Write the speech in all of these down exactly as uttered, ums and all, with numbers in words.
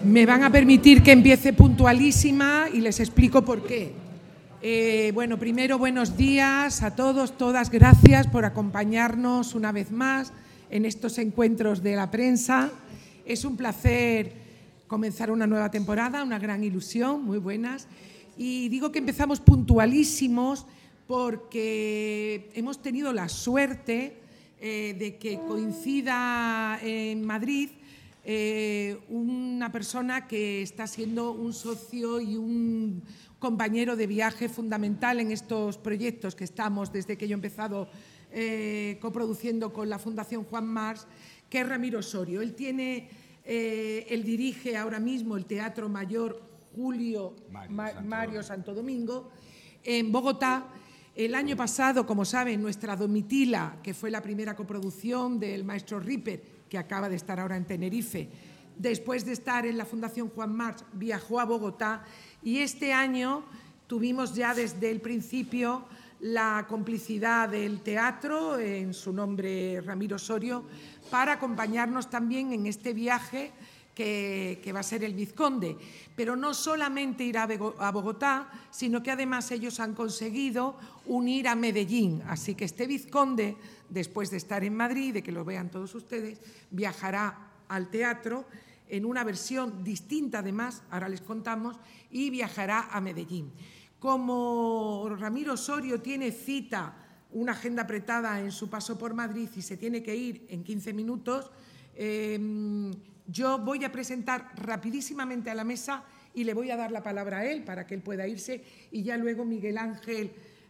Me van a permitir que empiece puntualísima y les explico por qué. Eh, bueno, primero, buenos días a todos, todas. Gracias por acompañarnos una vez más en estos encuentros de la prensa. Es un placer comenzar una nueva temporada, una gran ilusión, muy buenas. Y digo que empezamos puntualísimos porque hemos tenido la suerte eh, de que coincida en Madrid eh, una persona que está siendo un socio y un compañero de viaje fundamental en estos proyectos que estamos, desde que yo he empezado eh, coproduciendo con la Fundación Juan March, que es Ramiro Osorio. Él tiene, eh, él dirige ahora mismo el Teatro Mayor Julio Mario, Ma Santo, Mario Santo Domingo en Bogotá. El año pasado, como saben, nuestra Domitila, que fue la primera coproducción del maestro Ripper, que acaba de estar ahora en Tenerife, después de estar en la Fundación Juan March, viajó a Bogotá y este año tuvimos ya desde el principio la complicidad del teatro, en su nombre Ramiro Osorio, para acompañarnos también en este viaje que, que va a ser el Vizconde. Pero no solamente ir a Bogotá, sino que además ellos han conseguido unir a Medellín. Así que este Vizconde, después de estar en Madrid, de que lo vean todos ustedes, viajará al teatro en una versión distinta además, ahora les contamos, y viajará a Medellín. Como Ramiro Osorio tiene cita, una agenda apretada en su paso por Madrid y se tiene que ir en quince minutos, eh, yo voy a presentar rapidísimamente a la mesa y le voy a dar la palabra a él para que él pueda irse y ya luego Miguel Ángel,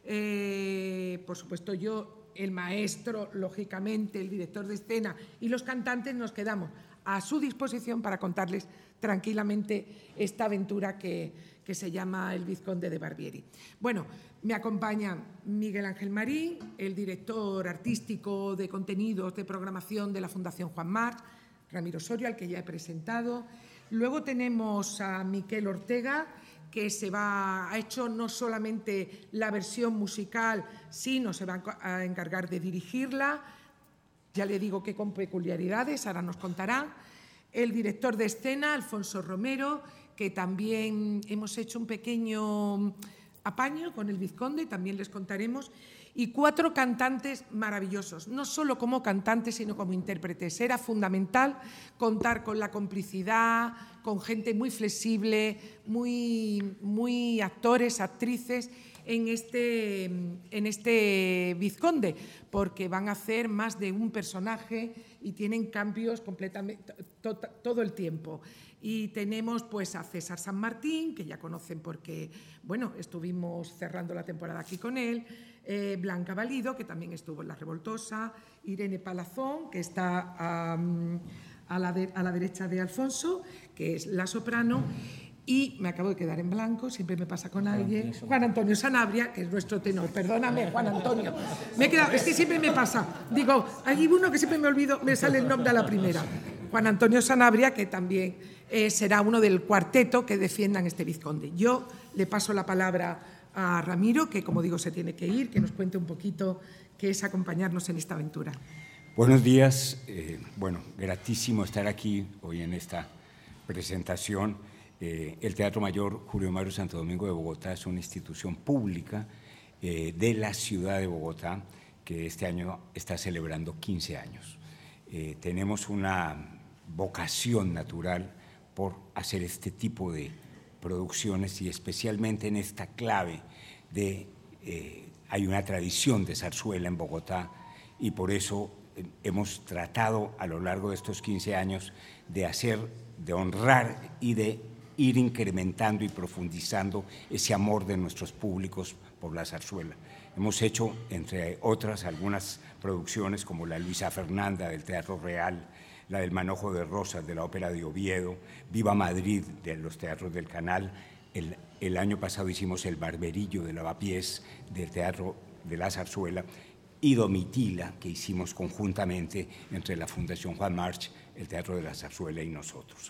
eh, por supuesto yo, el maestro, lógicamente, el director de escena y los cantantes nos quedamos a su disposición para contarles tranquilamente esta aventura que, que se llama El Vizconde de Barbieri. Bueno, me acompañan Miguel Ángel Marín, el director artístico de contenidos de programación de la Fundación Juan March, Ramiro Osorio, al que ya he presentado. Luego tenemos a Miquel Ortega, que se va, ha hecho no solamente la versión musical, sino se va a encargar de dirigirla. Ya le digo que con peculiaridades, ahora nos contará. El director de escena, Alfonso Romero, que también hemos hecho un pequeño apaño con el Vizconde, también les contaremos. Y cuatro cantantes maravillosos, no solo como cantantes, sino como intérpretes. Era fundamental contar con la complicidad, con gente muy flexible, muy, muy actores, actrices, en este, en este Vizconde, porque van a hacer más de un personaje y tienen cambios completamente to, todo el tiempo. Y tenemos pues a César San Martín, que ya conocen porque, bueno, estuvimos cerrando la temporada aquí con él, eh, Blanca Valido, que también estuvo en La Revoltosa, Irene Palazón, que está um, a, la de, a la derecha de Alfonso, que es la soprano, y me acabo de quedar en blanco, siempre me pasa con alguien, Juan Antonio Sanabria, que es nuestro tenor. Perdóname, Juan Antonio. Me he quedado, es que siempre me pasa. Digo, hay uno que siempre me olvido, me sale el nombre a la primera. Juan Antonio Sanabria, que también eh, será uno del cuarteto que defiendan este Vizconde. Yo le paso la palabra a Ramiro, que como digo se tiene que ir, que nos cuente un poquito qué es acompañarnos en esta aventura. Buenos días. Eh, bueno, gratísimo estar aquí hoy en esta presentación. Eh, el Teatro Mayor Julio Mario Santo Domingo de Bogotá es una institución pública eh, de la ciudad de Bogotá que este año está celebrando quince años. Eh, tenemos una vocación natural por hacer este tipo de producciones y especialmente en esta clave de, eh, hay una tradición de zarzuela en Bogotá y por eso eh, hemos tratado a lo largo de estos quince años de hacer, de honrar y de ir incrementando y profundizando ese amor de nuestros públicos por la zarzuela. Hemos hecho, entre otras, algunas producciones como la Luisa Fernanda del Teatro Real, la del Manojo de Rosas de la Ópera de Oviedo, Viva Madrid de los Teatros del Canal. El, el año pasado hicimos El Barberillo de Lavapiés del Teatro de la Zarzuela y Domitila, que hicimos conjuntamente entre la Fundación Juan March, el Teatro de la Zarzuela y nosotros.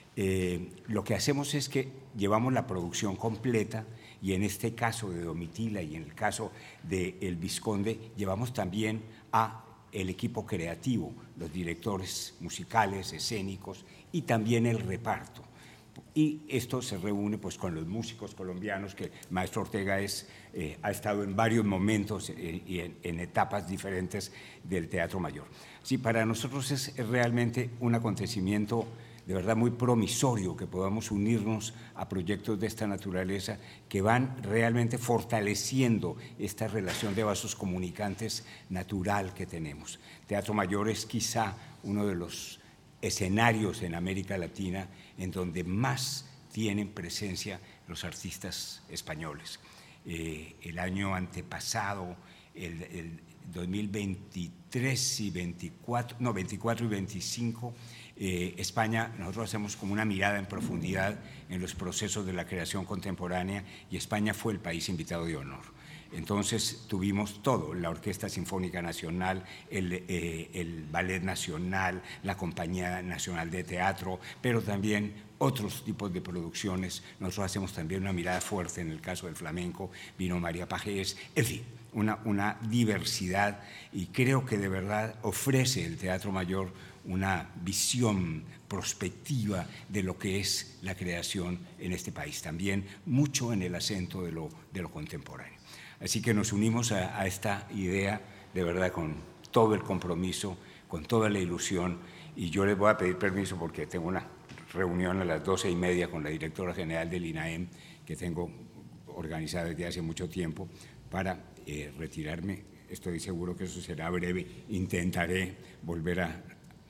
Eh, lo que hacemos es que llevamos la producción completa y en este caso de Domitila y en el caso de El Vizconde llevamos también a el equipo creativo, los directores musicales, escénicos y también el reparto, Y esto se reúne pues, con los músicos colombianos, que el maestro Ortega es, eh, ha estado en varios momentos eh, y en, en etapas diferentes del Teatro Mayor. Sí, para nosotros es realmente un acontecimiento de verdad muy promisorio que podamos unirnos a proyectos de esta naturaleza que van realmente fortaleciendo esta relación de vasos comunicantes natural que tenemos. Teatro Mayor es quizá uno de los escenarios en América Latina en donde más tienen presencia los artistas españoles. Eh, el año antepasado, el, el dos mil veintitrés y veinticuatro, no, veinticuatro y veinticinco, eh, España, nosotros hacemos como una mirada en profundidad en los procesos de la creación contemporánea y España fue el país invitado de honor. Entonces tuvimos todo, la Orquesta Sinfónica Nacional, el, eh, el Ballet Nacional, la Compañía Nacional de Teatro, pero también otros tipos de producciones. Nosotros hacemos también una mirada fuerte en el caso del flamenco, vino María Pajés, en fin, una, una diversidad, y creo que de verdad ofrece el Teatro Mayor una visión prospectiva de lo que es la creación en este país, también mucho en el acento de lo, de lo contemporáneo. Así que nos unimos a, a esta idea de verdad con todo el compromiso, con toda la ilusión, y yo les voy a pedir permiso porque tengo una reunión a las doce y media con la directora general del INAEM que tengo organizada desde hace mucho tiempo para eh, retirarme. Estoy seguro que eso será breve, intentaré volver a,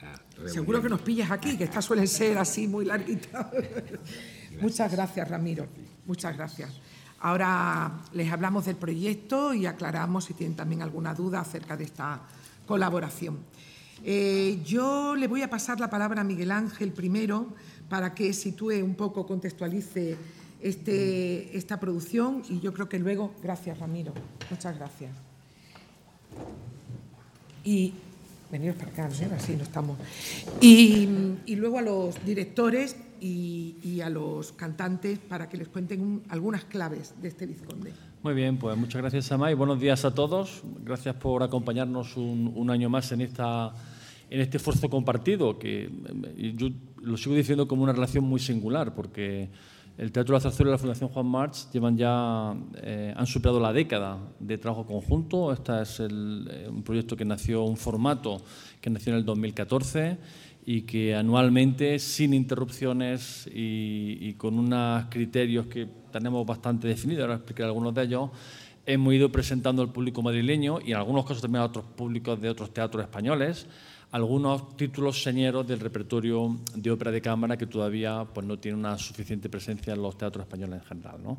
a seguro que nos pillas aquí, que estas suelen ser así muy larguitas. Muchas gracias, Ramiro, muchas gracias. Ahora les hablamos del proyecto y aclaramos si tienen también alguna duda acerca de esta colaboración. Eh, yo le voy a pasar la palabra a Miguel Ángel primero para que sitúe un poco, contextualice este, esta producción, y yo creo que luego… Gracias, Ramiro. Muchas gracias. Y… Veniros para acá, ¿no? Así no estamos. Y, y luego a los directores y, y a los cantantes para que les cuenten un, algunas claves de este Vizconde. Muy bien, pues muchas gracias, Amay. Buenos días a todos. Gracias por acompañarnos un, un año más en, esta, en este esfuerzo compartido, que yo lo sigo diciendo como una relación muy singular, porque el Teatro de la Zarzuela y la Fundación Juan March llevan ya, eh, han superado la década de trabajo conjunto. Este es el, eh, un proyecto que nació, un formato que nació en el dos mil catorce y que anualmente, sin interrupciones y, y con unos criterios que tenemos bastante definidos, ahora explicaré algunos de ellos, hemos ido presentando al público madrileño y en algunos casos también a otros públicos de otros teatros españoles algunos títulos señeros del repertorio de ópera de cámara que todavía pues, no tiene una suficiente presencia en los teatros españoles en general, ¿no?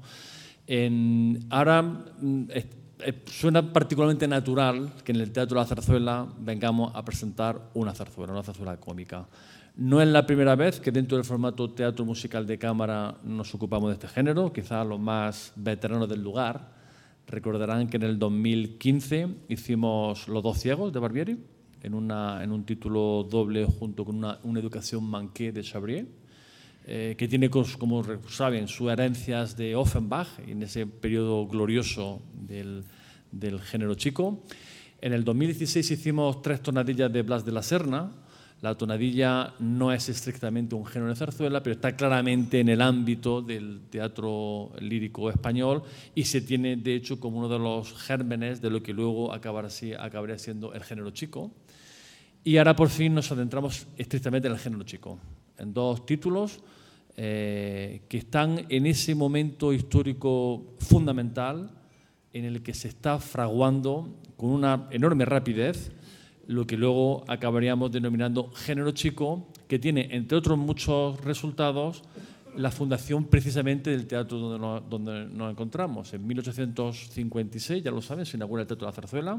En, ahora es, es, suena particularmente natural que en el Teatro de la Zarzuela vengamos a presentar una zarzuela, una zarzuela cómica. No es la primera vez que dentro del formato teatro musical de cámara nos ocupamos de este género, quizás los más veteranos del lugar recordarán que en el dos mil quince hicimos Los dos ciegos de Barbieri, en, una, en un título doble junto con una, una educación manqué de Chabrier, eh, que tiene, como saben, sus herencias de Offenbach en ese periodo glorioso del, del género chico. En el dos mil dieciséis hicimos tres tonadillas de Blas de la Serna. La tonadilla no es estrictamente un género de zarzuela, pero está claramente en el ámbito del teatro lírico español y se tiene, de hecho, como uno de los gérmenes de lo que luego acabará, acabaría siendo el género chico. Y ahora, por fin, nos adentramos estrictamente en el género chico, en dos títulos eh, que están en ese momento histórico fundamental en el que se está fraguando con una enorme rapidez lo que luego acabaríamos denominando género chico, que tiene, entre otros muchos resultados, la fundación precisamente del teatro donde nos, donde nos encontramos. En mil ochocientos cincuenta y seis, ya lo saben, se inaugura el Teatro de la Zarzuela.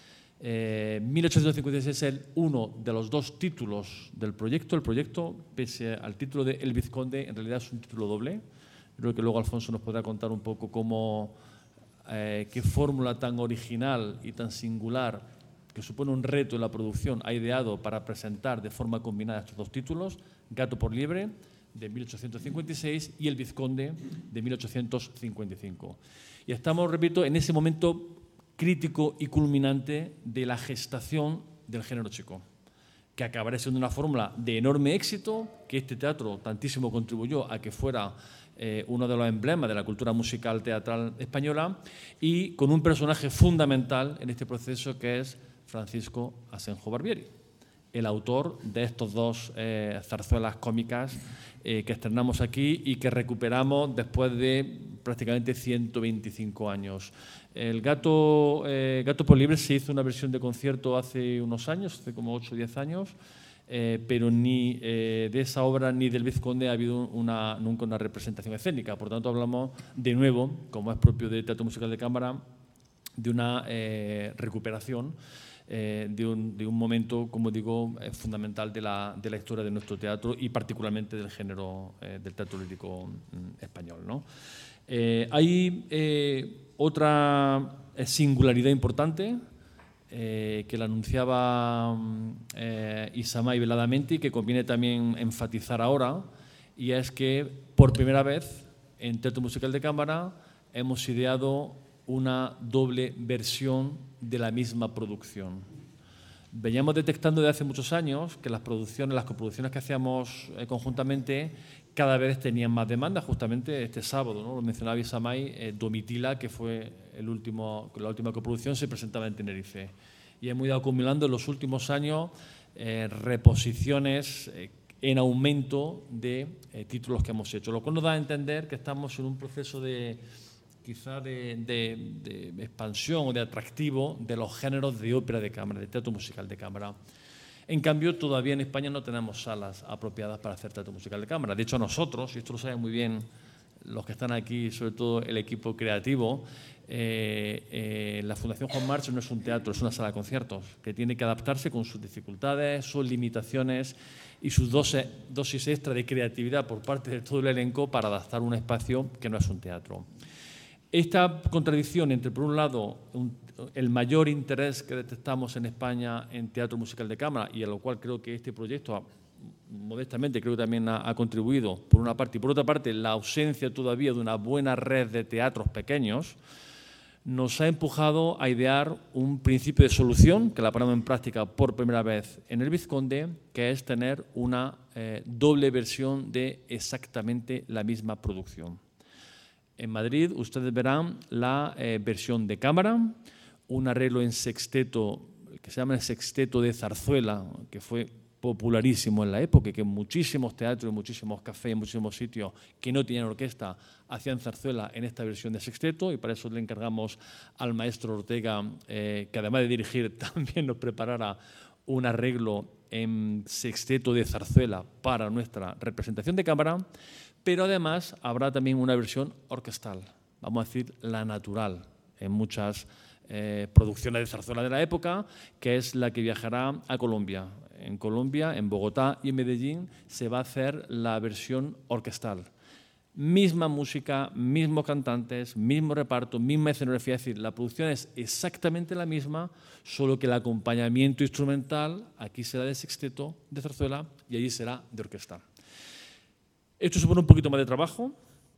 Eh, mil ochocientos cincuenta y seis es el uno de los dos títulos del proyecto. El proyecto, pese al título de El Vizconde, en realidad es un título doble. Creo que luego Alfonso nos podrá contar un poco cómo, eh, qué fórmula tan original y tan singular, que supone un reto en la producción, ha ideado para presentar de forma combinada estos dos títulos, Gato por liebre, de mil ochocientos cincuenta y seis, y El Vizconde, de mil ochocientos cincuenta y cinco. Y estamos, repito, en ese momento crítico y culminante de la gestación del género chico. que acabará siendo una fórmula de enorme éxito, que este teatro tantísimo contribuyó a que fuera eh, uno de los emblemas de la cultura musical teatral española, y con un personaje fundamental en este proceso que es Francisco Asenjo Barbieri, el autor de estos dos eh, zarzuelas cómicas eh, que estrenamos aquí y que recuperamos después de prácticamente ciento veinticinco años. El Gato, eh, Gato por Liebre se hizo una versión de concierto hace unos años, hace como ocho o diez años, eh, pero ni eh, de esa obra ni del Vizconde ha habido una, nunca una representación escénica. Por tanto, hablamos de nuevo, como es propio del Teatro Musical de Cámara, de una eh, recuperación eh, de, un, de un momento, como digo, eh, fundamental de la, de la historia de nuestro teatro y particularmente del género eh, del teatro lírico mm, español, ¿no? Eh, hay eh, otra singularidad importante eh, que la anunciaba eh, Isamay veladamente y que conviene también enfatizar ahora, y es que por primera vez en Teatro Musical de Cámara hemos ideado una doble versión de la misma producción. Veníamos detectando desde hace muchos años que las producciones, las coproducciones que hacíamos eh, conjuntamente cada vez tenían más demanda. Justamente este sábado, ¿no? Lo mencionaba Isamay, eh, Domitila, que fue el último, la última coproducción, se presentaba en Tenerife. Y hemos ido acumulando en los últimos años eh, reposiciones eh, en aumento de eh, títulos que hemos hecho, lo cual nos da a entender que estamos en un proceso de quizá de, de, de expansión o de atractivo de los géneros de ópera de cámara, de teatro musical de cámara. En cambio, todavía en España no tenemos salas apropiadas para hacer teatro musical de cámara. De hecho, nosotros, y esto lo saben muy bien los que están aquí, sobre todo el equipo creativo, eh, eh, la Fundación Juan March no es un teatro, es una sala de conciertos que tiene que adaptarse con sus dificultades, sus limitaciones y sus dosis, dosis extra de creatividad por parte de todo el elenco para adaptar un espacio que no es un teatro. Esta contradicción entre, por un lado, un, el mayor interés que detectamos en España en teatro musical de cámara, y a lo cual creo que este proyecto, ha, modestamente, creo que también ha, ha contribuido, por una parte, y por otra parte, la ausencia todavía de una buena red de teatros pequeños, nos ha empujado a idear un principio de solución, que la ponemos en práctica por primera vez en el Vizconde, que es tener una eh, doble versión de exactamente la misma producción. En Madrid ustedes verán la eh, versión de cámara, un arreglo en sexteto que se llama el Sexteto de Zarzuela, que fue popularísimo en la época, que muchísimos teatros, muchísimos cafés, muchísimos sitios que no tenían orquesta hacían zarzuela en esta versión de sexteto, y para eso le encargamos al maestro Ortega, eh, que además de dirigir también nos preparara un arreglo en sexteto de zarzuela para nuestra representación de cámara. Pero además habrá también una versión orquestal, vamos a decir la natural, en muchas eh, producciones de zarzuela de la época, que es la que viajará a Colombia. En Colombia, en Bogotá y en Medellín se va a hacer la versión orquestal. Misma música, mismos cantantes, mismo reparto, misma escenografía, es decir, la producción es exactamente la misma, solo que el acompañamiento instrumental aquí será de sexteto, de zarzuela, y allí será de orquestal. Esto supone un poquito más de trabajo.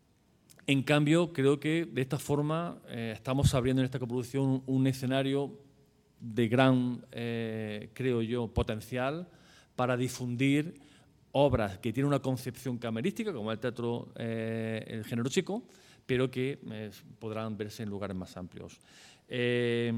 En cambio, creo que de esta forma eh, estamos abriendo en esta coproducción un escenario de gran, eh, creo yo, potencial para difundir obras que tienen una concepción camerística, como el teatro, eh, el género chico, pero que eh, podrán verse en lugares más amplios. Eh,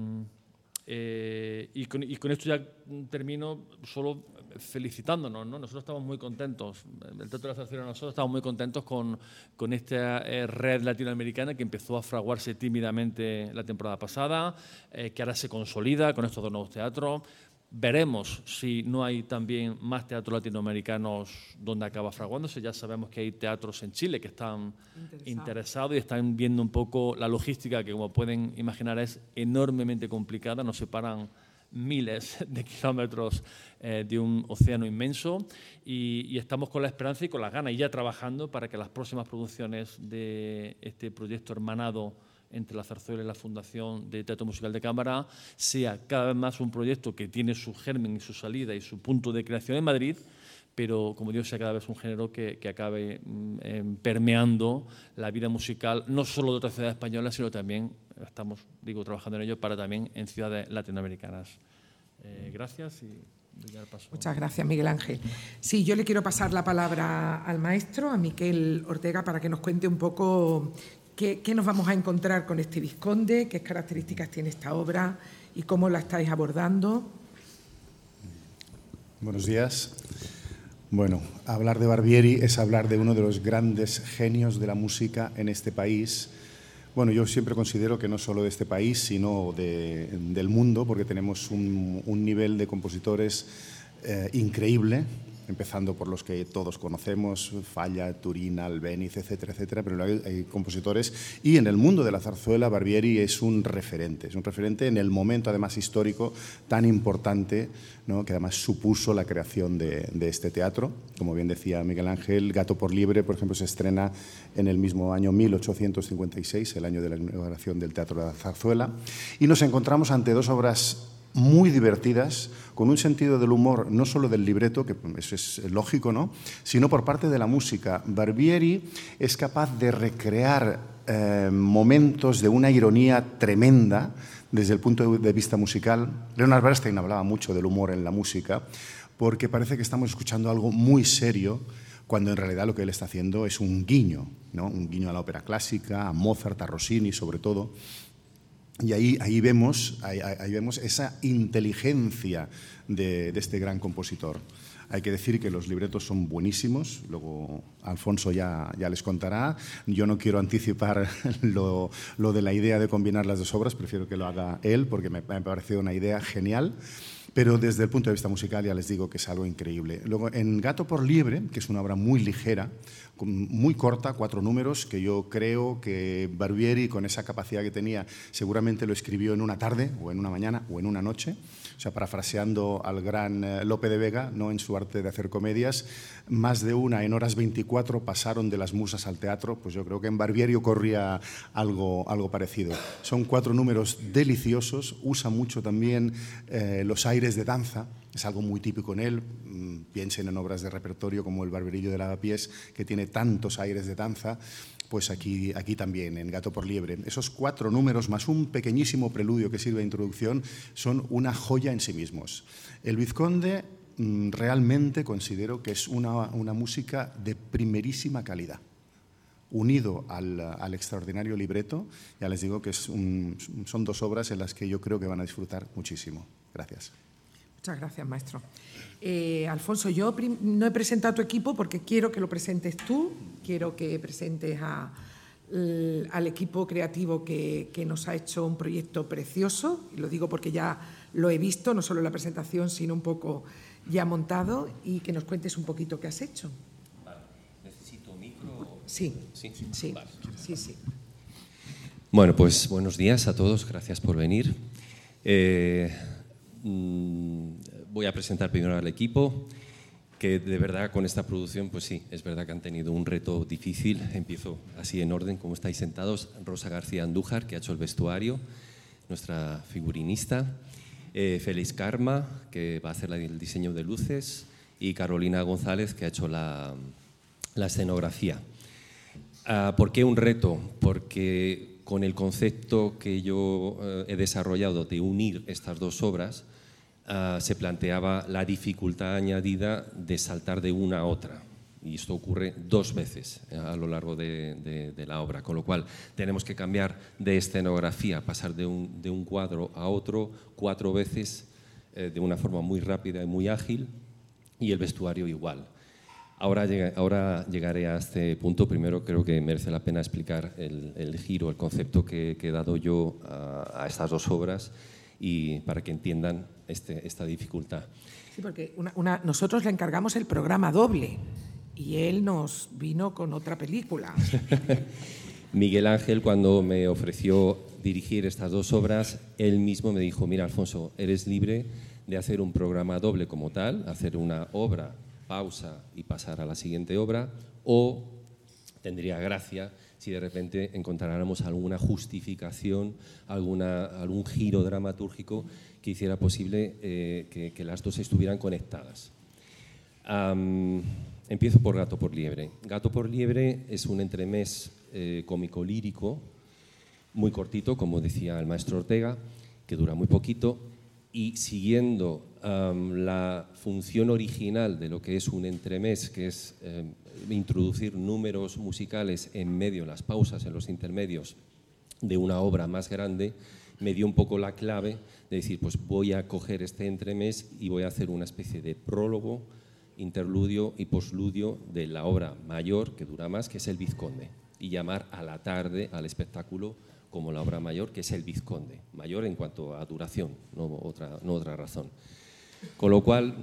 Eh, y, con, y con esto ya termino solo felicitándonos, ¿no? Nosotros estamos muy contentos, el Teatro de la Zarzuela, nosotros estamos muy contentos con, con esta eh, red latinoamericana que empezó a fraguarse tímidamente la temporada pasada, eh, que ahora se consolida con estos dos nuevos teatros. Veremos si no hay también más teatros latinoamericanos donde acaba fraguándose. Ya sabemos que hay teatros en Chile que están Interesado. interesados y están viendo un poco la logística, que como pueden imaginar es enormemente complicada. Nos separan miles de kilómetros eh, de un océano inmenso y, y estamos con la esperanza y con las ganas y ya trabajando para que las próximas producciones de este proyecto hermanado entre la Zarzuela y la Fundación de Teatro Musical de Cámara sea cada vez más un proyecto que tiene su germen y su salida y su punto de creación en Madrid, pero, como digo, sea cada vez un género que, que acabe eh, permeando la vida musical, no solo de otras ciudades españolas, sino también, estamos digo, trabajando en ello, para también en ciudades latinoamericanas. Eh, gracias y Muchas gracias, Miguel Ángel. Sí, yo le quiero pasar la palabra al maestro, a Miquel Ortega, para que nos cuente un poco qué, qué nos vamos a encontrar con este vizconde, qué características tiene esta obra y cómo la estáis abordando. Buenos días. Bueno, hablar de Barbieri es hablar de uno de los grandes genios de la música en este país. Bueno, yo siempre considero que no solo de este país, sino de, del mundo, porque tenemos un, un nivel de compositores eh, increíble, empezando por los que todos conocemos, Falla, Turina, Albéniz, etcétera, etcétera, pero hay, hay compositores. Y en el mundo de la zarzuela, Barbieri es un referente, es un referente en el momento, además, histórico tan importante, ¿no?, que además supuso la creación de, de este teatro. Como bien decía Miguel Ángel, Gato por Liebre, por ejemplo, se estrena en el mismo año mil ochocientos cincuenta y seis, el año de la inauguración del Teatro de la Zarzuela, y nos encontramos ante dos obras muy divertidas, con un sentido del humor no solo del libreto, que eso es lógico, ¿no?, sino por parte de la música. Barbieri es capaz de recrear eh, momentos de una ironía tremenda desde el punto de vista musical. Leonard Bernstein hablaba mucho del humor en la música, porque parece que estamos escuchando algo muy serio, cuando en realidad lo que él está haciendo es un guiño, ¿no?, un guiño a la ópera clásica, a Mozart, a Rossini sobre todo. Y ahí, ahí, vemos, ahí, ahí vemos esa inteligencia de, de este gran compositor. Hay que decir que los libretos son buenísimos, luego Alfonso ya, ya les contará. Yo no quiero anticipar lo, lo de la idea de combinar las dos obras, prefiero que lo haga él, porque me, me ha parecido una idea genial. Pero desde el punto de vista musical ya les digo que es algo increíble. Luego, en Gato por Liebre, que es una obra muy ligera, muy corta, cuatro números, que yo creo que Barbieri, con esa capacidad que tenía, seguramente lo escribió en una tarde, o en una mañana, o en una noche. O sea, parafraseando al gran eh, Lope de Vega, ¿no?, en su arte de hacer comedias, más de una en horas veinticuatro pasaron de las musas al teatro. Pues yo creo que en Barbieri ocurría algo, algo parecido. Son cuatro números deliciosos, usa mucho también eh, los aires de danza, es algo muy típico en él. Piensen en obras de repertorio como El Barberillo de Lavapiés, que tiene tantos aires de danza. Pues aquí, aquí también, en Gato por Liebre. Esos cuatro números más un pequeñísimo preludio que sirve de introducción son una joya en sí mismos. El Vizconde mmm, realmente considero que es una, una música de primerísima calidad. Unido al, al extraordinario libreto, ya les digo que es un, son dos obras en las que yo creo que van a disfrutar muchísimo. Gracias. Muchas gracias, maestro. Eh, Alfonso, yo no he presentado a tu equipo porque quiero que lo presentes tú, quiero que presentes a, el, al equipo creativo que, que nos ha hecho un proyecto precioso, y lo digo porque ya lo he visto, no solo en la presentación, sino un poco ya montado, y que nos cuentes un poquito qué has hecho. Vale. ¿Necesito micro? Sí, sí, sí, vale. sí, sí. Bueno, pues buenos días a todos, gracias por venir. Eh, Voy a presentar primero al equipo, que de verdad con esta producción, pues sí, es verdad que han tenido un reto difícil. Empiezo así en orden, como estáis sentados. Rosa García Andújar, que ha hecho el vestuario, nuestra figurinista. Eh, Félix Karma, que va a hacer el diseño de luces. Y Carolina González, que ha hecho la, la escenografía. Uh, ¿Por qué un reto? Porque con el concepto que yo uh, he desarrollado de unir estas dos obras, Uh, se planteaba la dificultad añadida de saltar de una a otra. Y esto ocurre dos veces a lo largo de, de, de la obra, con lo cual tenemos que cambiar de escenografía, pasar de un, de un cuadro a otro cuatro veces eh, de una forma muy rápida y muy ágil, y el vestuario igual. Ahora, llega, ahora llegaré a este punto. Primero creo que merece la pena explicar el, el giro, el concepto que, que he dado yo a, a estas dos obras, y para que entiendan este, esta dificultad. Sí, porque una, una, nosotros le encargamos el programa doble y él nos vino con otra película. Miguel Ángel, cuando me ofreció dirigir estas dos obras, él mismo me dijo: mira, Alfonso, eres libre de hacer un programa doble como tal, hacer una obra, pausa y pasar a la siguiente obra, o tendría gracia si de repente encontráramos alguna justificación, alguna, algún giro dramatúrgico que hiciera posible eh, que, que las dos estuvieran conectadas. Um, empiezo por Gato por Liebre. Gato por Liebre es un entremés eh, cómico-lírico, muy cortito, como decía el maestro Ortega, que dura muy poquito, y siguiendo um, la función original de lo que es un entremés, que es eh, introducir números musicales en medio, las pausas, en los intermedios de una obra más grande, me dio un poco la clave de decir, pues voy a coger este entremés y voy a hacer una especie de prólogo, interludio y posludio de la obra mayor, que dura más, que es El Vizconde, y llamar a la tarde al espectáculo como la obra mayor, que es El Vizconde, mayor en cuanto a duración, no otra, no otra razón. Con lo cual,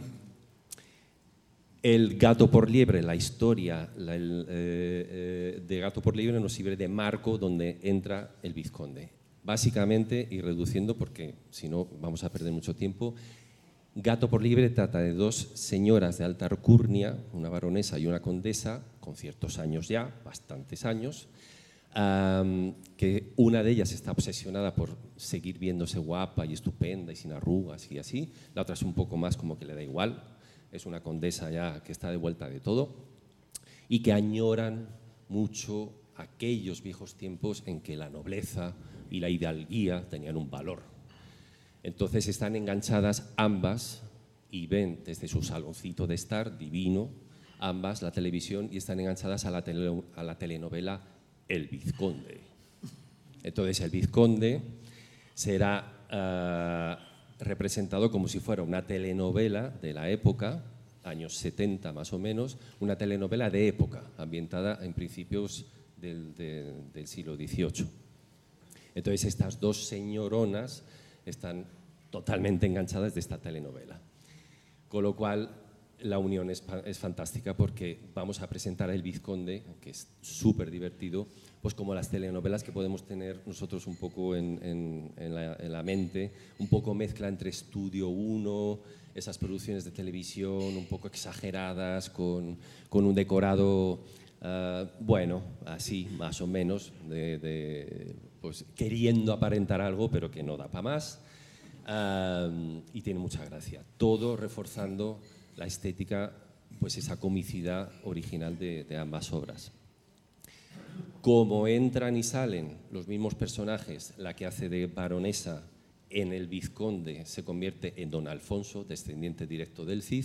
el Gato por Liebre, la historia la, el, eh, eh, de Gato por Liebre nos sirve de marco donde entra El Vizconde. Básicamente, y reduciendo porque si no vamos a perder mucho tiempo, Gato por Liebre trata de dos señoras de alta alcurnia, una baronesa y una condesa, con ciertos años ya, bastantes años, Um, que una de ellas está obsesionada por seguir viéndose guapa y estupenda y sin arrugas y así, la otra es un poco más como que le da igual, es una condesa ya que está de vuelta de todo y que añoran mucho aquellos viejos tiempos en que la nobleza y la hidalguía tenían un valor. Entonces están enganchadas ambas y ven desde su saloncito de estar divino, ambas la televisión, y están enganchadas a la, tele, a la telenovela El Vizconde. Entonces el Vizconde será uh, representado como si fuera una telenovela de la época, años setenta más o menos, una telenovela de época, ambientada en principios del, de, del siglo dieciocho. Entonces estas dos señoronas están totalmente enganchadas de esta telenovela. Con lo cual la unión es, es fantástica porque vamos a presentar a El Vizconde, que es súper divertido, pues como las telenovelas que podemos tener nosotros un poco en, en, en, la, en la mente, un poco mezcla entre Estudio uno, esas producciones de televisión un poco exageradas, con, con un decorado, uh, bueno, así más o menos, de, de, pues, queriendo aparentar algo, pero que no da para más, uh, y tiene mucha gracia. Todo reforzando la estética, pues esa comicidad original de, de ambas obras. Como entran y salen los mismos personajes, la que hace de baronesa en El Vizconde se convierte en don Alfonso, descendiente directo del Cid.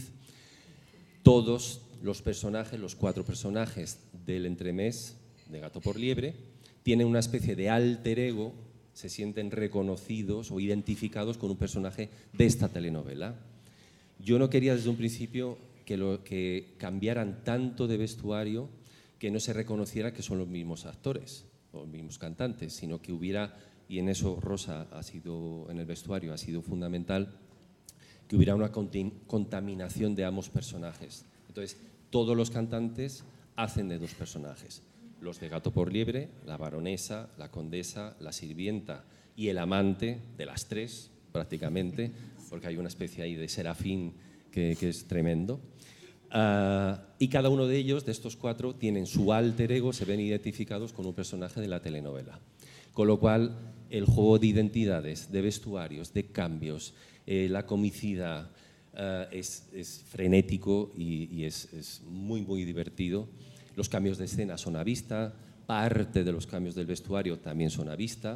Todos los personajes, los cuatro personajes del entremés de Gato por Liebre, tienen una especie de alter ego, se sienten reconocidos o identificados con un personaje de esta telenovela. Yo no quería desde un principio que, lo, que cambiaran tanto de vestuario que no se reconociera que son los mismos actores o los mismos cantantes, sino que hubiera, y en eso Rosa ha sido, en el vestuario ha sido fundamental, que hubiera una contaminación de ambos personajes. Entonces, todos los cantantes hacen de dos personajes. Los de Gato por Liebre, la baronesa, la condesa, la sirvienta y el amante de las tres, prácticamente, porque hay una especie ahí de serafín que, que es tremendo. Uh, y cada uno de ellos, de estos cuatro, tienen su alter ego, se ven identificados con un personaje de la telenovela. Con lo cual, el juego de identidades, de vestuarios, de cambios, eh, la comicidad, uh, es, es frenético y, y es, es muy, muy divertido. Los cambios de escena son a vista, parte de los cambios del vestuario también son a vista.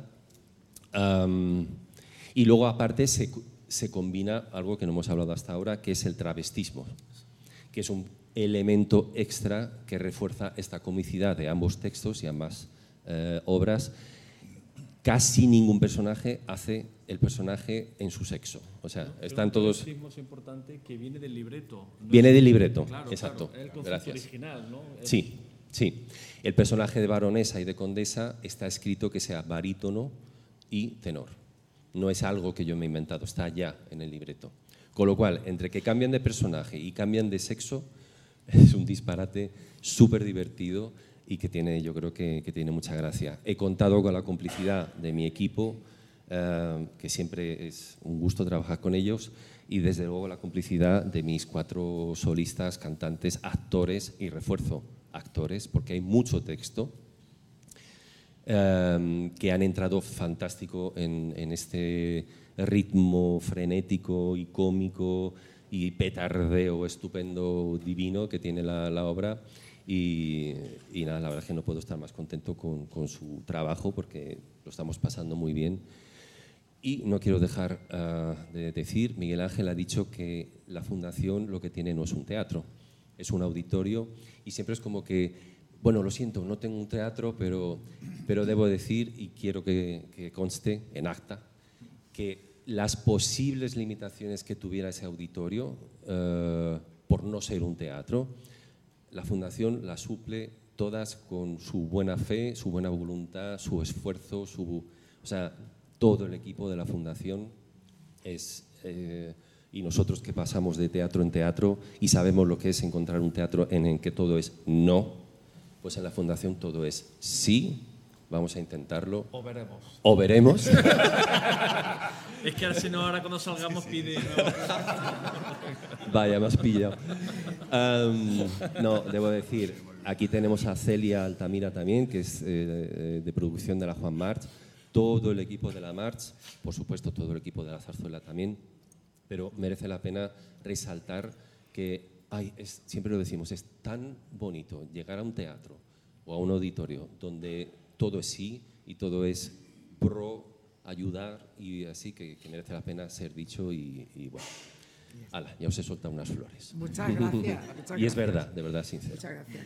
Um, y luego, aparte, se... se combina algo que no hemos hablado hasta ahora, que es el travestismo, que es un elemento extra que refuerza esta comicidad de ambos textos y ambas eh, obras. Casi ningún personaje hace el personaje en su sexo. O sea, Pero están todos... El travestismo es importante, que viene del libreto. No viene es... del libreto, claro, exacto. Claro, el concepto Gracias. original, ¿no? El... Sí, sí. El personaje de baronesa y de condesa está escrito que sea barítono y tenor. No es algo que yo me he inventado, está ya en el libreto. Con lo cual, entre que cambian de personaje y cambian de sexo, es un disparate súper divertido y que tiene, yo creo que, que tiene mucha gracia. He contado con la complicidad de mi equipo, eh, que siempre es un gusto trabajar con ellos, y desde luego la complicidad de mis cuatro solistas, cantantes, actores, y refuerzo actores, porque hay mucho texto, Um, que han entrado fantástico en, en este ritmo frenético y cómico y petardeo estupendo, divino que tiene la, la obra. Y, y nada, la verdad es que no puedo estar más contento con, con su trabajo porque lo estamos pasando muy bien. Y no quiero dejar uh, de decir, Miguel Ángel ha dicho que la Fundación lo que tiene no es un teatro, es un auditorio, y siempre es como que, bueno, lo siento, no tengo un teatro, pero, pero debo decir, y quiero que, que conste en acta, que las posibles limitaciones que tuviera ese auditorio uh, por no ser un teatro, la Fundación las suple todas con su buena fe, su buena voluntad, su esfuerzo, su, o sea, todo el equipo de la Fundación es, eh, y nosotros que pasamos de teatro en teatro y sabemos lo que es encontrar un teatro en el que todo es no, pues en la Fundación todo es sí, vamos a intentarlo. O veremos. O veremos. Es que si no, ahora cuando salgamos pide... Vaya, me has pillado. Um, no, debo decir, aquí tenemos a Celia Altamira también, que es eh, de producción de la Juan March, todo el equipo de la March, por supuesto todo el equipo de la Zarzuela también, pero merece la pena resaltar que, ay, es, siempre lo decimos, es tan bonito llegar a un teatro o a un auditorio donde todo es sí y todo es pro ayudar y así que, que merece la pena ser dicho y, y bueno, ala, ya os he soltado unas flores. Muchas gracias. Muchas y gracias. es verdad, de verdad sincero. Muchas gracias.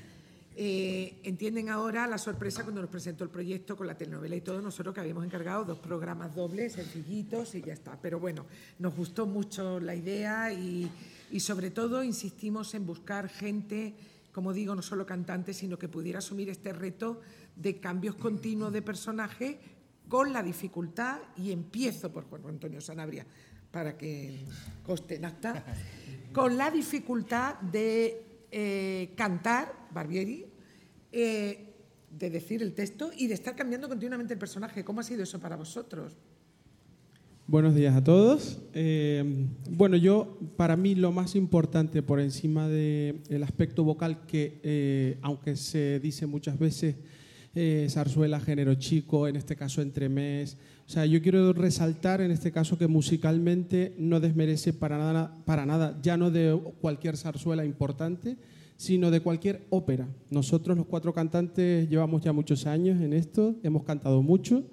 Eh, entienden ahora la sorpresa cuando nos presentó el proyecto con la telenovela y todo, nosotros que habíamos encargado dos programas dobles, sencillitos y ya está. Pero bueno, nos gustó mucho la idea y, y sobre todo insistimos en buscar gente, como digo, no solo cantantes, sino que pudiera asumir este reto de cambios continuos de personaje con la dificultad, y empiezo por Juan Antonio Sanabria, para que conste en acta, con la dificultad de eh, cantar Barbieri, eh, de decir el texto y de estar cambiando continuamente el personaje. ¿Cómo ha sido eso para vosotros? Buenos días a todos. Eh, bueno, yo, para mí lo más importante por encima del aspecto vocal, que eh, aunque se dice muchas veces eh, zarzuela, género chico, en este caso entremés, o sea, yo quiero resaltar en este caso que musicalmente no desmerece para nada, para nada, ya no de cualquier zarzuela importante, sino de cualquier ópera. Nosotros los cuatro cantantes llevamos ya muchos años en esto, hemos cantado mucho.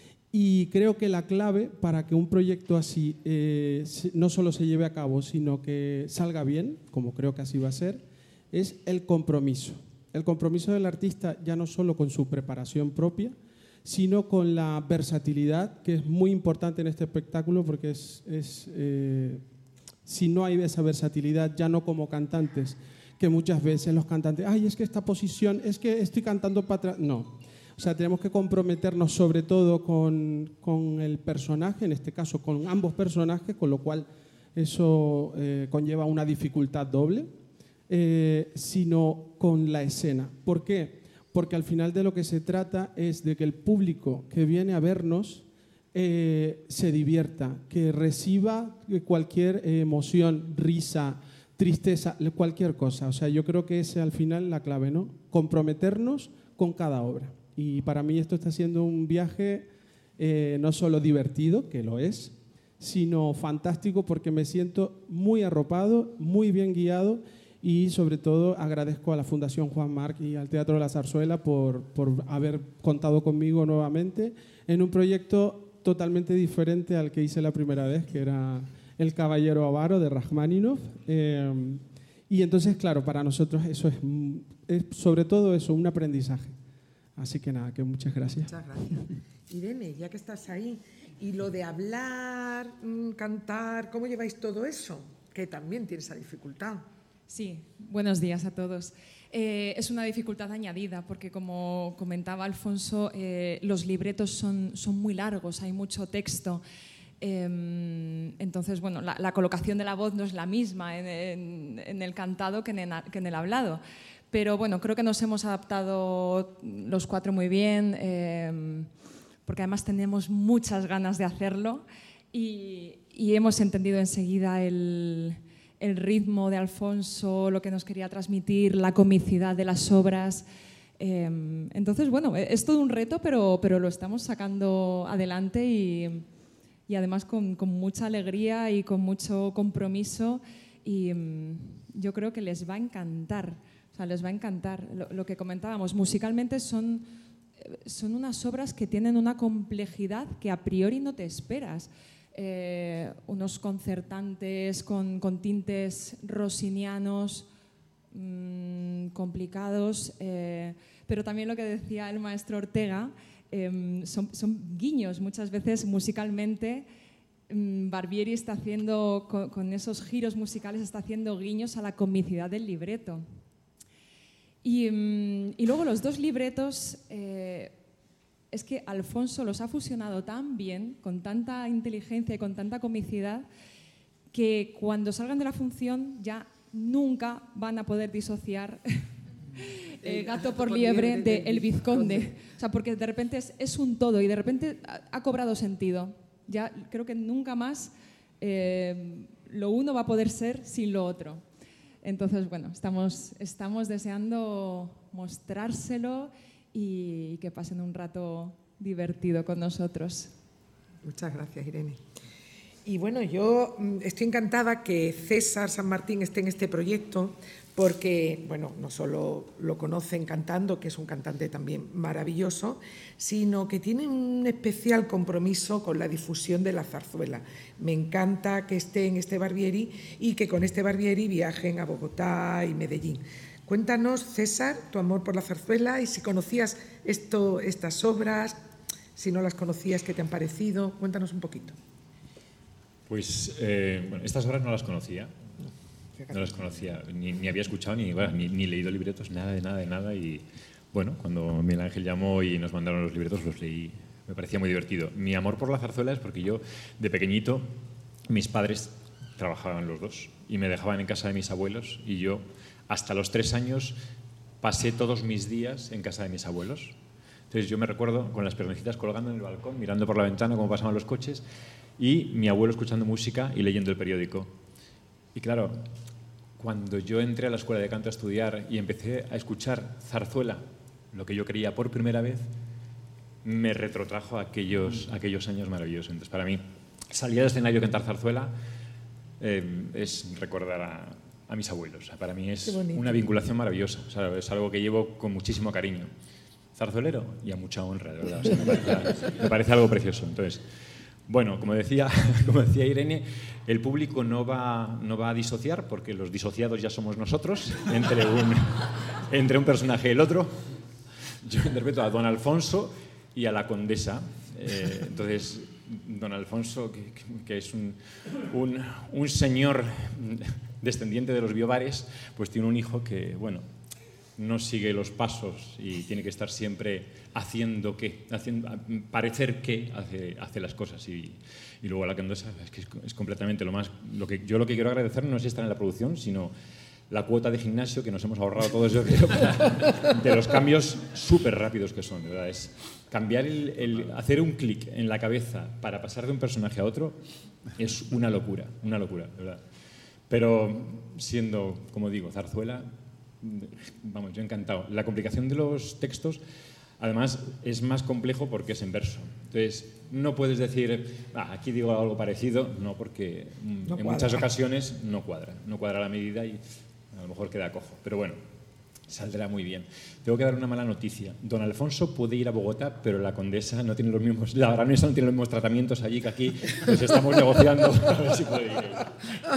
Y creo que la clave para que un proyecto así eh, no solo se lleve a cabo, sino que salga bien, como creo que así va a ser, es el compromiso. El compromiso del artista ya no solo con su preparación propia, sino con la versatilidad, que es muy importante en este espectáculo, porque es, es, eh, si no hay esa versatilidad, ya no como cantantes, que muchas veces los cantantes, ay, es que esta posición, es que estoy cantando para atrás, no. O sea, tenemos que comprometernos sobre todo con, con el personaje, en este caso con ambos personajes, con lo cual eso eh, conlleva una dificultad doble, eh, sino con la escena. ¿Por qué? Porque al final de lo que se trata es de que el público que viene a vernos eh, se divierta, que reciba cualquier emoción, risa, tristeza, cualquier cosa. O sea, yo creo que esa es al final la clave, ¿no? Comprometernos con cada obra. Y para mí esto está siendo un viaje eh, no solo divertido, que lo es, sino fantástico porque me siento muy arropado, muy bien guiado y sobre todo agradezco a la Fundación Juan March y al Teatro de la Zarzuela por, por haber contado conmigo nuevamente en un proyecto totalmente diferente al que hice la primera vez, que era El Caballero Avaro de Rachmaninoff. Eh, y entonces, claro, para nosotros eso es, es sobre todo eso, un aprendizaje. Así que nada, que muchas gracias. Muchas gracias. Irene, ya que estás ahí, y lo de hablar, cantar, ¿cómo lleváis todo eso? Que también tiene esa dificultad. Sí, buenos días a todos. Eh, es una dificultad añadida porque, como comentaba Alfonso, eh, los libretos son, son muy largos, hay mucho texto. Eh, entonces, bueno, la, la colocación de la voz no es la misma en, en, en el cantado que en el, que en el hablado. Pero bueno, creo que nos hemos adaptado los cuatro muy bien, eh, porque además tenemos muchas ganas de hacerlo y, y hemos entendido enseguida el, el ritmo de Alfonso, lo que nos quería transmitir, la comicidad de las obras. Eh, entonces, bueno, es todo un reto, pero, pero lo estamos sacando adelante y, y además con, con mucha alegría y con mucho compromiso, y um, yo creo que les va a encantar. O sea, les va a encantar. Lo, lo que comentábamos, musicalmente son son unas obras que tienen una complejidad que a priori no te esperas. Eh, unos concertantes con, con tintes rossinianos mmm, complicados, eh, pero también lo que decía el maestro Ortega, eh, son, son guiños muchas veces musicalmente. mmm, Barbieri está haciendo, con, con esos giros musicales, está haciendo guiños a la comicidad del libreto. Y, mmm, y luego los dos libretos, eh, es que Alfonso los ha fusionado tan bien, con tanta inteligencia y con tanta comicidad, que cuando salgan de la función ya nunca van a poder disociar eh, Gato por liebre de El Vizconde. O sea, porque de repente es, es un todo y de repente ha, ha cobrado sentido. Ya creo que nunca más eh, lo uno va a poder ser sin lo otro. Entonces, bueno, estamos, estamos deseando mostrárselo y que pasen un rato divertido con nosotros. Muchas gracias, Irene. Y bueno, yo estoy encantada que César San Martín esté en este proyecto porque, bueno, no solo lo conocen cantando, que es un cantante también maravilloso, sino que tiene un especial compromiso con la difusión de la zarzuela. Me encanta que esté en este Barbieri y que con este Barbieri viajen a Bogotá y Medellín. Cuéntanos, César, tu amor por la zarzuela y si conocías esto, estas obras, si no las conocías, ¿qué te han parecido? Cuéntanos un poquito. Pues eh, bueno, estas obras no las conocía, no las conocía, ni, ni había escuchado, ni, bueno, ni, ni leído libretos, nada de nada de nada. Y bueno, cuando Miguel Ángel llamó y nos mandaron los libretos, los leí, me parecía muy divertido. Mi amor por la zarzuela es porque yo, de pequeñito, mis padres trabajaban los dos y me dejaban en casa de mis abuelos y yo, hasta los tres años, pasé todos mis días en casa de mis abuelos. Entonces yo me recuerdo con las pernecitas colgando en el balcón, mirando por la ventana cómo pasaban los coches y mi abuelo escuchando música y leyendo el periódico. Y claro, cuando yo entré a la escuela de canto a estudiar y empecé a escuchar zarzuela, lo que yo creía por primera vez, me retrotrajo a aquellos, aquellos años maravillosos. Entonces para mí, salir al escenario a cantar zarzuela eh, es recordar a... a mis abuelos. O sea, para mí es una vinculación maravillosa. O sea, es algo que llevo con muchísimo cariño. Zarzolero y a mucha honra, de verdad. O sea, me, parece, me parece algo precioso. Entonces, bueno, como decía, como decía Irene, el público no va, no va a disociar, porque los disociados ya somos nosotros, entre un, entre un personaje y el otro. Yo interpreto a don Alfonso y a la condesa. Eh, entonces, don Alfonso, que, que es un, un, un señor descendiente de los Biobares, pues tiene un hijo que, bueno, no sigue los pasos y tiene que estar siempre haciendo que, haciendo, parecer que hace, hace las cosas. Y, y luego la condesa es que es, es completamente lo más... Lo que, yo lo que quiero agradecer no es estar en la producción, sino la cuota de gimnasio que nos hemos ahorrado todos yo creo, de los cambios súper rápidos que son, de verdad. Es cambiar el, el hacer un clic en la cabeza para pasar de un personaje a otro es una locura, una locura, de verdad. Pero siendo, como digo, zarzuela, vamos, yo encantado. La complicación de los textos, además, es más complejo porque es en verso. Entonces, no puedes decir, ah, aquí digo algo parecido, no, porque no en cuadra. Muchas ocasiones no cuadra, no cuadra la medida y a lo mejor queda cojo. Pero bueno, saldrá muy bien. Tengo que dar una mala noticia. Don Alfonso puede ir a Bogotá, pero la condesa no tiene los mismos, la baronesa no tiene los mismos tratamientos allí que aquí. Pues estamos negociando a ver si puede ir ella.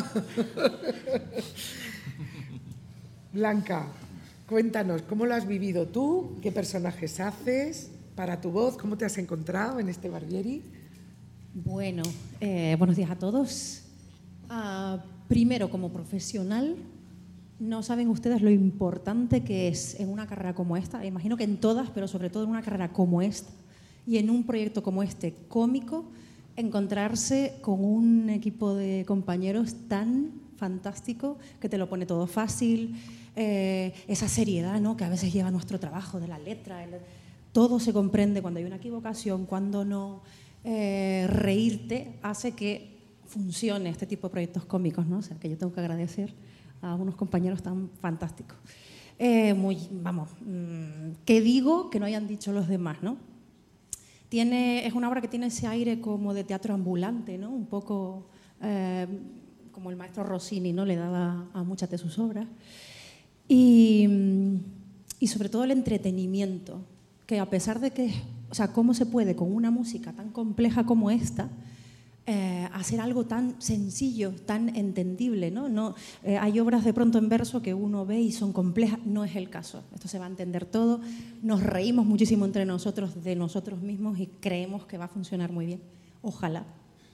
Blanca, cuéntanos, ¿cómo lo has vivido tú? ¿Qué personajes haces para tu voz? ¿Cómo te has encontrado en este Barbieri? Bueno, eh, buenos días a todos. Uh, primero, como profesional, no saben ustedes lo importante que es en una carrera como esta, imagino que en todas, pero sobre todo en una carrera como esta y en un proyecto como este, cómico, encontrarse con un equipo de compañeros tan fantástico que te lo pone todo fácil, eh, esa seriedad, ¿no?, que a veces lleva nuestro trabajo de la letra, el, todo se comprende cuando hay una equivocación, cuando no, eh, reírte hace que funcione este tipo de proyectos cómicos, ¿no? O sea, que yo tengo que agradecer a unos compañeros tan fantásticos. Eh, muy, vamos, mmm, ¿qué digo que no hayan dicho los demás, no? Tiene, es una obra que tiene ese aire como de teatro ambulante, ¿no? Un poco eh, como el maestro Rossini, ¿no?, le daba a muchas de sus obras. Y, y sobre todo el entretenimiento que a pesar de que, o sea, cómo se puede con una música tan compleja como esta, Eh, hacer algo tan sencillo, tan entendible, ¿no? No, eh, hay obras de pronto en verso que uno ve y son complejas, no es el caso. Esto se va a entender todo, nos reímos muchísimo entre nosotros de nosotros mismos y creemos que va a funcionar muy bien. Ojalá.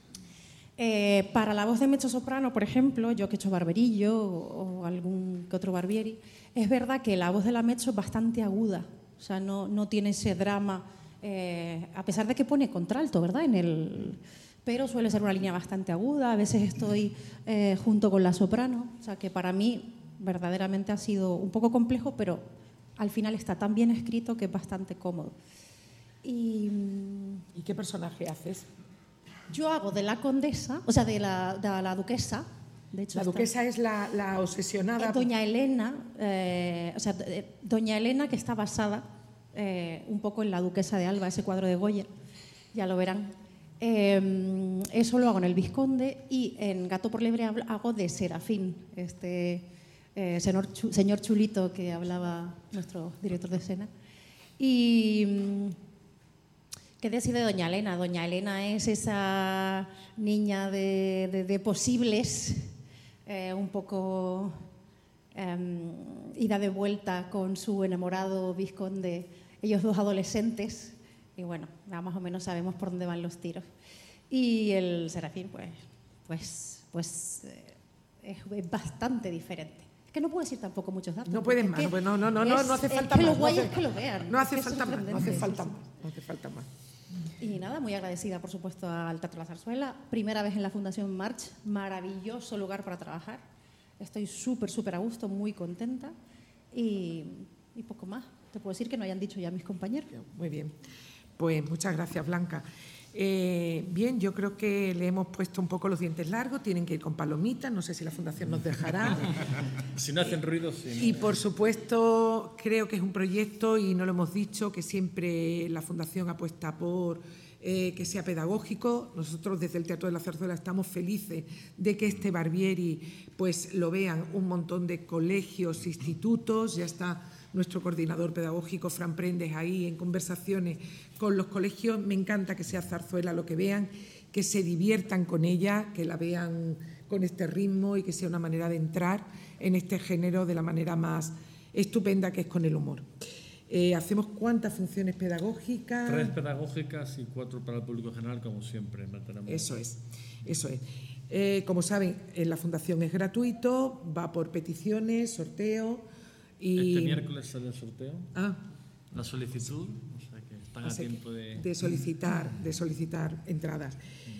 Eh, para la voz de mezzosoprano, por ejemplo, yo que he hecho Barberillo o, o algún que otro Barbieri, es verdad que la voz de la mezzo es bastante aguda, o sea, no, no tiene ese drama, eh, a pesar de que pone contralto, ¿verdad? En el... pero suele ser una línea bastante aguda, a veces estoy eh, junto con la soprano, o sea que para mí verdaderamente ha sido un poco complejo, pero al final está tan bien escrito que es bastante cómodo. ¿Y, ¿Y qué personaje haces? Yo hago de la condesa, o sea, de la, de la duquesa. De hecho, la duquesa es la, la obsesionada. Doña Elena, eh, o sea, Doña Elena, que está basada eh, un poco en la duquesa de Alba, ese cuadro de Goya, ya lo verán. Eh, eso lo hago en El Vizconde, y en Gato por Liebre hago de Serafín, este eh, señor, señor chulito que hablaba nuestro director de escena. Y ¿qué decir de Doña Elena? Doña Elena es esa niña de, de, de posibles, eh, un poco eh, ida de vuelta con su enamorado vizconde, ellos dos adolescentes. Y bueno, ya más o menos sabemos por dónde van los tiros. Y el Serafín, pues, pues, pues eh, es bastante diferente. Es que no puedo decir tampoco muchos datos. No pueden más, no, no, no, no, no hace falta más. Es que lo guay no es que lo vean. No hace es falta más, no hace falta más, no hace falta más. Y nada, muy agradecida, por supuesto, al Teatro La Zarzuela. Primera vez en la Fundación March, maravilloso lugar para trabajar. Estoy súper, súper a gusto, muy contenta. Y, y poco más. Te puedo decir que no hayan dicho ya mis compañeros. Muy bien. Pues muchas gracias, Blanca. Eh, bien, yo creo que le hemos puesto un poco los dientes largos, tienen que ir con palomitas, no sé si la Fundación nos dejará. Si no hacen ruido, sí. Y por supuesto, creo que es un proyecto, y no lo hemos dicho, que siempre la Fundación apuesta por eh, que sea pedagógico. Nosotros desde el Teatro de la Zarzuela estamos felices de que este Barbieri pues lo vean un montón de colegios, institutos, ya está nuestro coordinador pedagógico, Fran Prendes, ahí en conversaciones con los colegios. Me encanta que sea zarzuela lo que vean, que se diviertan con ella, que la vean con este ritmo y que sea una manera de entrar en este género de la manera más estupenda, que es con el humor. Eh, ¿Hacemos cuántas funciones pedagógicas? Tres pedagógicas y cuatro para el público general, como siempre. Mantenemos. Eso es, eso es. Eh, como saben, en la Fundación es gratuito, va por peticiones, sorteo. Y este miércoles sale el sorteo, ah, la solicitud, o sea que están a tiempo de... de solicitar, de solicitar entradas.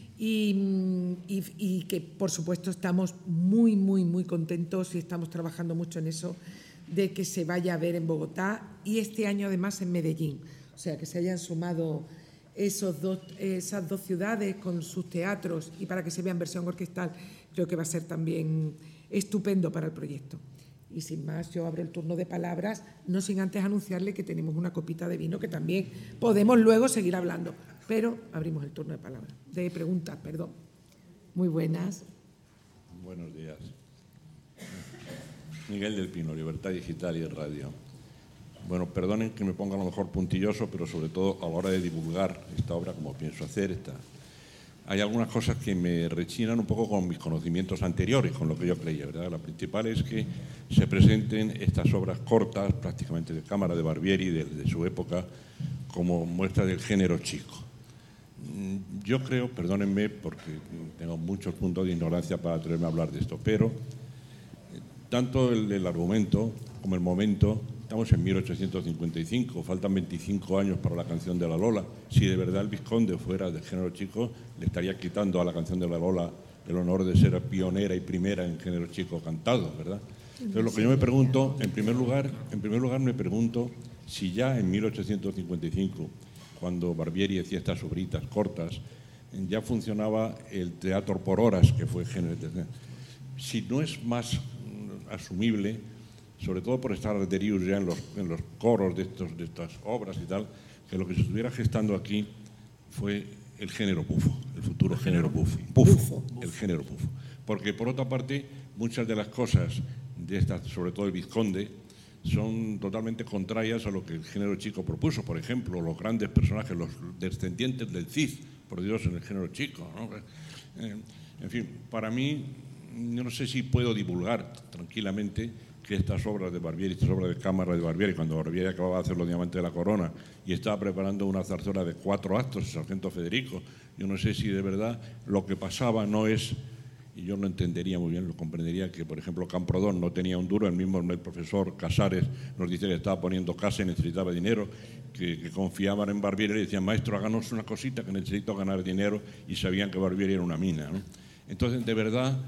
Y, y, y que, por supuesto, estamos muy, muy, muy contentos y estamos trabajando mucho en eso, de que se vaya a ver en Bogotá y este año además en Medellín. O sea, que se hayan sumado esos dos, esas dos ciudades con sus teatros, y para que se vea en versión orquestal, creo que va a ser también estupendo para el proyecto. Y sin más, yo abro el turno de palabras, no sin antes anunciarle que tenemos una copita de vino que también podemos luego seguir hablando. Pero abrimos el turno de palabras, de preguntas, perdón. Muy buenas. Buenos días. Miguel del Pino, Libertad Digital y Radio. Bueno, perdonen que me ponga a lo mejor puntilloso, pero sobre todo a la hora de divulgar esta obra, como pienso hacer, esta... hay algunas cosas que me rechinan un poco con mis conocimientos anteriores, con lo que yo creía, ¿verdad? La principal es que se presenten estas obras cortas, prácticamente de cámara de Barbieri, de, de su época, como muestra del género chico. Yo creo, perdónenme, porque tengo muchos puntos de ignorancia para atreverme a hablar de esto, pero tanto el, el argumento como el momento, estamos en mil ochocientos cincuenta y cinco, faltan veinticinco años para la canción de la Lola. Si de verdad el Vizconde fuera de género chico, le estaría quitando a la canción de la Lola el honor de ser pionera y primera en género chico cantado, ¿verdad? Entonces, lo que yo me pregunto, en primer lugar, en primer lugar me pregunto si ya en mil ochocientos cincuenta y cinco, cuando Barbieri hacía estas obritas cortas, ya funcionaba el teatro por horas, que fue género. Si no es más asumible, sobre todo por estar Arderius ya en los, en los coros de, estos, de estas obras y tal, que lo que se estuviera gestando aquí fue el género bufo, el futuro el género, género bufo, bufo, bufo, el género bufo. Porque, por otra parte, muchas de las cosas de estas, sobre todo el Vizconde, son totalmente contrarias a lo que el género chico propuso. Por ejemplo, los grandes personajes, los descendientes del Cid, por Dios, en el género chico, ¿no? Eh, en fin, para mí, yo no sé si puedo divulgar tranquilamente que estas obras de Barbieri, estas obras de cámara de Barbieri, cuando Barbieri acababa de hacer Los Diamantes de la Corona y estaba preparando una zarzuela de cuatro actos, el Sargento Federico, yo no sé si de verdad lo que pasaba no es, y yo no entendería muy bien, lo comprendería que, por ejemplo, Camprodón no tenía un duro, el mismo el profesor Casares nos dice que estaba poniendo casa y necesitaba dinero, que, que confiaban en Barbieri y le decían, maestro, háganos una cosita que necesito ganar dinero, y sabían que Barbieri era una mina, ¿no? Entonces, de verdad,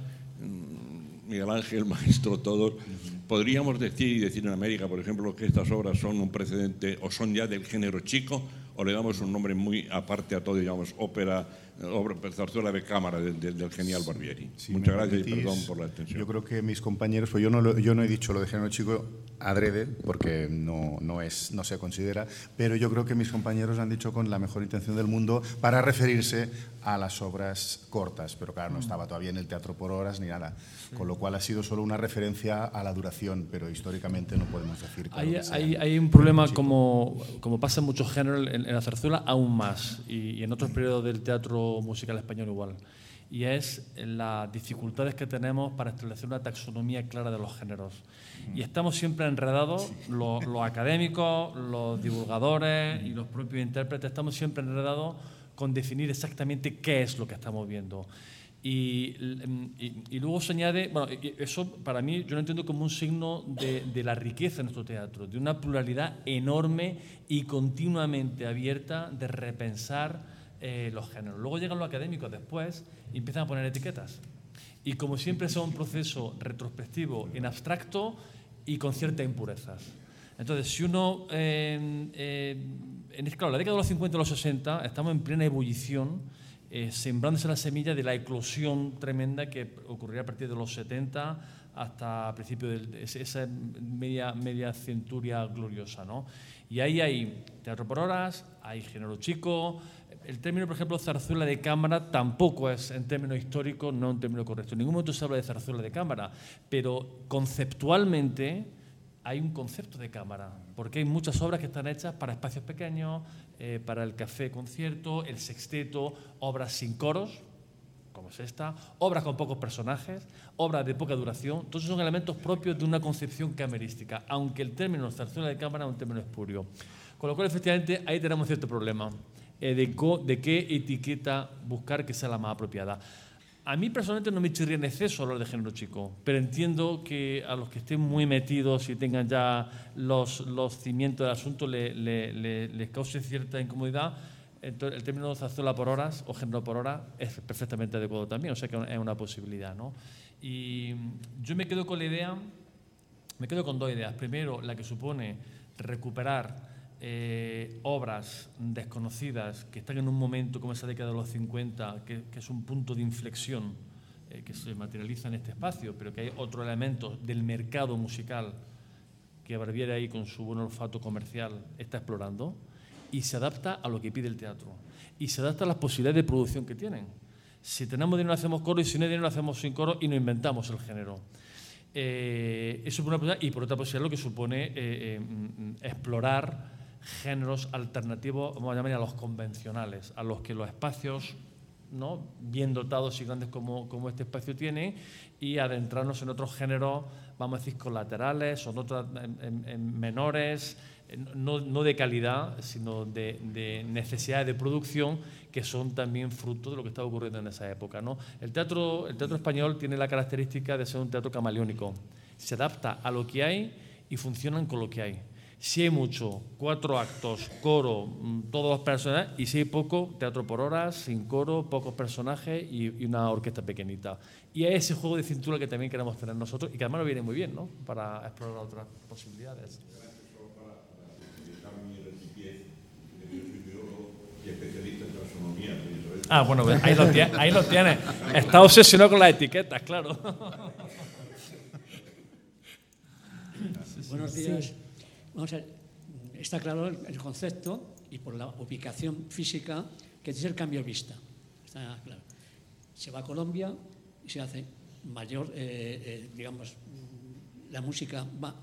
Miguel Ángel, maestro, todos, podríamos decir y decir en América, por ejemplo, que estas obras son un precedente o son ya del género chico, o le damos un nombre muy aparte a todo, digamos, ópera, obra, zarzuela de cámara del, del, del genial Barbieri. Sí, Muchas gracias permitís, y perdón por la extensión. Yo creo que mis compañeros, pues yo no, lo, yo no he dicho lo de género chico adrede, porque no, no, es, no se considera, pero yo creo que mis compañeros han dicho con la mejor intención del mundo para referirse a las obras cortas, pero claro, no estaba todavía en el teatro por horas ni nada, con lo cual ha sido solo una referencia a la duración, pero históricamente no podemos decir. Claro, hay, que sea hay, hay un problema como, como pasa en muchos géneros, en, en la zarzuela aún más, y, y en otros periodos del teatro musical español igual, y es las dificultades que tenemos para establecer una taxonomía clara de los géneros. Y estamos siempre enredados, los, los académicos, los divulgadores y los propios intérpretes, estamos siempre enredados con definir exactamente qué es lo que estamos viendo. Y, y, y luego se añade, bueno, eso para mí yo lo entiendo como un signo de, de la riqueza de nuestro teatro, de una pluralidad enorme y continuamente abierta de repensar eh, los géneros. Luego llegan los académicos después y empiezan a poner etiquetas. Y como siempre es un proceso retrospectivo en abstracto y con ciertas impurezas. Entonces, si uno, eh, eh, en, claro, la década de los cincuenta y los sesenta estamos en plena ebullición, eh, sembrándose la semilla de la eclosión tremenda que ocurrirá a partir de los setenta hasta principios de esa media, media centuria gloriosa, ¿no? Y ahí hay teatro por horas, hay género chico. El término, por ejemplo, zarzuela de cámara tampoco es, en términos históricos, no un término correcto. En ningún momento se habla de zarzuela de cámara, pero conceptualmente hay un concepto de cámara, porque hay muchas obras que están hechas para espacios pequeños, eh, para el café concierto, el sexteto, obras sin coros, como es esta, obras con pocos personajes, obras de poca duración. Todos son elementos propios de una concepción camerística, aunque el término zarzuela de cámara es un término espurio. Con lo cual, efectivamente, ahí tenemos cierto problema eh, de, co, de qué etiqueta buscar que sea la más apropiada. A mí personalmente no me chirría en exceso hablar de género chico, pero entiendo que a los que estén muy metidos y tengan ya los, los cimientos del asunto le, le, le, les cause cierta incomodidad. Entonces, el término zarzuela por horas o género por hora es perfectamente adecuado también, o sea que es una posibilidad, ¿no? Y yo me quedo con la idea, me quedo con dos ideas. Primero, la que supone recuperar Eh, obras desconocidas que están en un momento como esa década de los cincuenta, que, que es un punto de inflexión eh, que se materializa en este espacio, pero que hay otro elemento del mercado musical que Barbieri ahí con su buen olfato comercial está explorando y se adapta a lo que pide el teatro y se adapta a las posibilidades de producción que tienen. Si tenemos dinero hacemos coro y si no hay dinero hacemos sin coro y no inventamos el género. Eh, eso por una posibilidad, y por otra posibilidad lo que supone eh, eh, explorar géneros alternativos, vamos a llamar a los convencionales, a los que los espacios, ¿no?, bien dotados y grandes como, como este espacio tiene, y adentrarnos en otros géneros, vamos a decir, colaterales, o en otras en, en, en menores, no, no de calidad, sino de, de necesidades de producción que son también fruto de lo que estaba ocurriendo en esa época, ¿no? El teatro, el teatro español tiene la característica de ser un teatro camaleónico. Se adapta a lo que hay y funcionan con lo que hay. Si hay mucho, cuatro actos, coro, todos los personajes, y si hay poco, teatro por horas, sin coro, pocos personajes y, y una orquesta pequeñita. Y es ese juego de cintura que también queremos tener nosotros y que además nos viene muy bien, ¿no?, para explorar otras posibilidades. Ah, bueno, ahí lo tienes. Ahí lo tienes. Está obsesionado con las etiquetas, claro. Buenos días. Vamos a ver, está claro el concepto y por la ubicación física que es el cambio de vista. Está claro. Se va a Colombia y se hace mayor, eh, eh, digamos, la música va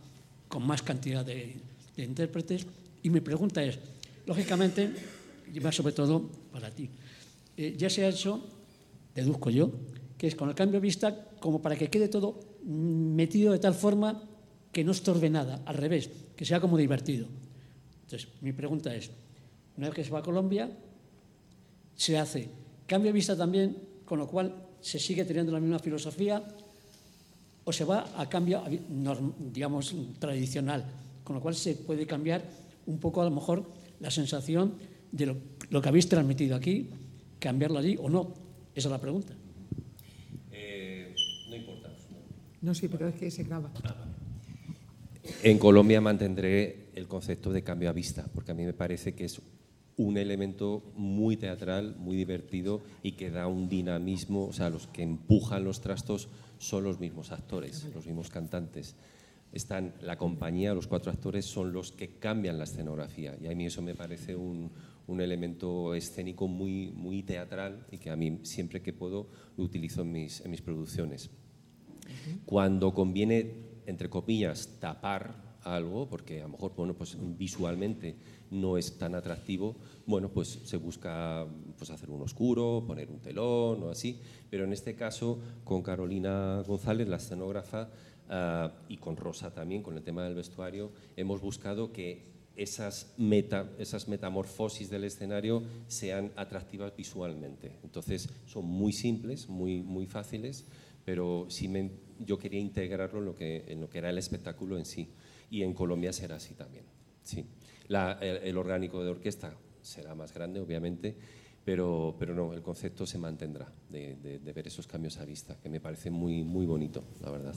con más cantidad de, de intérpretes. Y mi pregunta es, lógicamente, y va sobre todo para ti, eh, ya se ha hecho, deduzco yo, que es con el cambio de vista como para que quede todo metido de tal forma que no estorbe nada, al revés, que sea como divertido. Entonces, mi pregunta es, una vez que se va a Colombia, se hace cambio de vista también, con lo cual se sigue teniendo la misma filosofía, o se va a cambio, digamos, tradicional, con lo cual se puede cambiar un poco, a lo mejor, la sensación de lo, lo que habéis transmitido aquí, cambiarlo allí o no. Esa es la pregunta. Eh, no importa. No, sí, pero es que se graba. En Colombia mantendré el concepto de cambio a vista, porque a mí me parece que es un elemento muy teatral, muy divertido y que da un dinamismo, o sea, los que empujan los trastos son los mismos actores, los mismos cantantes. Están la compañía, los cuatro actores son los que cambian la escenografía y a mí eso me parece un, un elemento escénico muy, muy teatral y que a mí siempre que puedo lo utilizo en mis, en mis producciones. Uh-huh. Cuando conviene, entre comillas, tapar algo, porque a lo mejor, bueno, pues visualmente no es tan atractivo, bueno, pues se busca pues hacer un oscuro, poner un telón o así, pero en este caso con Carolina González, la escenógrafa, uh, y con Rosa también, con el tema del vestuario, hemos buscado que esas, meta, esas metamorfosis del escenario sean atractivas visualmente. Entonces son muy simples, muy, muy fáciles, pero sí me, yo quería integrarlo en lo, que, en lo que era el espectáculo en sí. Y en Colombia será así también, sí. La, el, el orgánico de orquesta será más grande, obviamente, pero, pero no, el concepto se mantendrá de, de, de ver esos cambios a vista, que me parece muy, muy bonito, la verdad.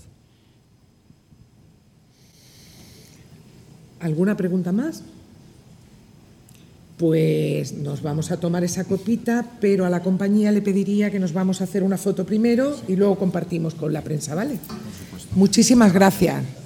¿Alguna pregunta más? Pues nos vamos a tomar esa copita, pero a la compañía le pediría que nos vamos a hacer una foto primero y luego compartimos con la prensa, ¿vale? Muchísimas gracias.